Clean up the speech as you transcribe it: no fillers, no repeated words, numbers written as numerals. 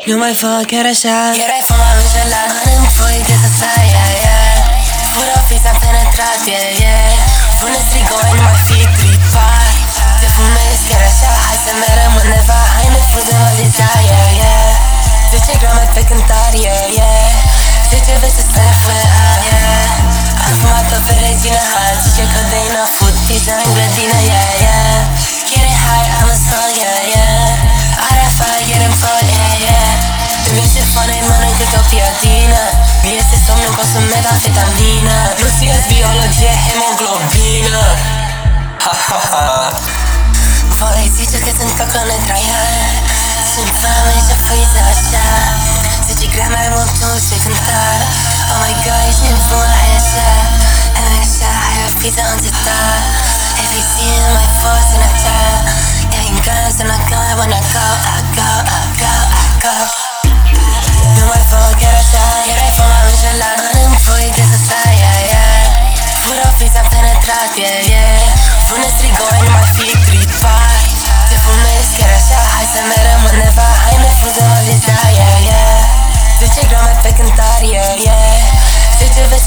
Nu mai fă chiar așa. Chiar ai fuma înșelat în foi de să stai, yeah, yeah. Fără friz am penetrat, yeah, yeah. Pune strigoi, nu mai fi gripat. Te fumezi chiar așa, hai să mergem undeva. Hai ne fuzăm o viza, yeah, yeah. 10 grame pe cântar, yeah, yeah. 10 veces pe fuera, yeah. Am fumat-o pe regină, hai, zice că de n-a futiță în grădină, yeah, yeah. Getting high, I'm a soul, yeah, yeah. Are afară, getting full, yeah, yeah. Îmi iese foame, mănânc câte o piatină. Mi este somnul, consum metafetamină. Nu ție-ți biologie, hemoglobină. Ha, ha, ha. Voi zice că sunt coco netraian. Sunt foame și friță așa. 10 grame mai mult tu și cântar. Oh my god, ești nebun, hai așa. Hai așa, hai o friță înțetat. Everything mai fost în așa. Getting guns and I go, when I go, I go, I go, I go. Nu mai fă chiar așa. Chiar ai fuma înșelat în foi de să stai, yeah, yeah. Fără friz am penetrat, yeah, yeah. Pune strigoi, nu mai fi gripat. Te fumezi chiar așa, hai să mergem undeva. Hai ne fuzăm o viza, yeah, yeah. 10 grame pe cântar, yeah, yeah. 10